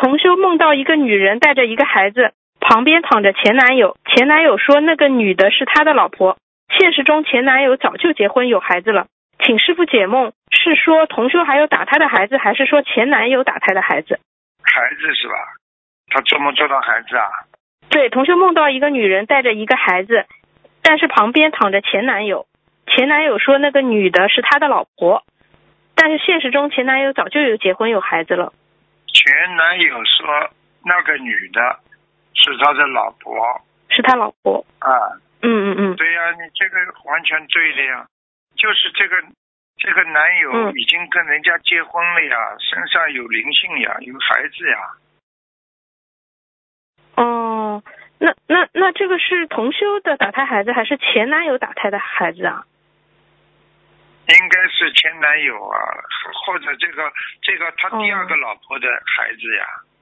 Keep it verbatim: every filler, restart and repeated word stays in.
同修梦到一个女人带着一个孩子，旁边躺着前男友，前男友说那个女的是他的老婆，现实中前男友早就结婚有孩子了。请师父解梦，是说同修还有打他的孩子，还是说前男友打他的孩子？ 孩子是吧？他做梦做到孩子啊？ 对，同修梦到一个女人带着一个孩子，但是旁边躺着前男友，前男友说那个女的是他的老婆，但是现实中前男友早就有结婚有孩子了。 前男友说那个女的是他的老婆， 是他老婆啊？ 嗯嗯嗯。 对呀、啊，你这个完全对的呀，就是这个这个男友已经跟人家结婚了呀，嗯、身上有灵性呀，有孩子呀。 哦，那那那这个是同修的打胎孩子，还是前男友打胎的孩子啊？ 应该是前男友啊，或者这个这个他第二个老婆的孩子呀。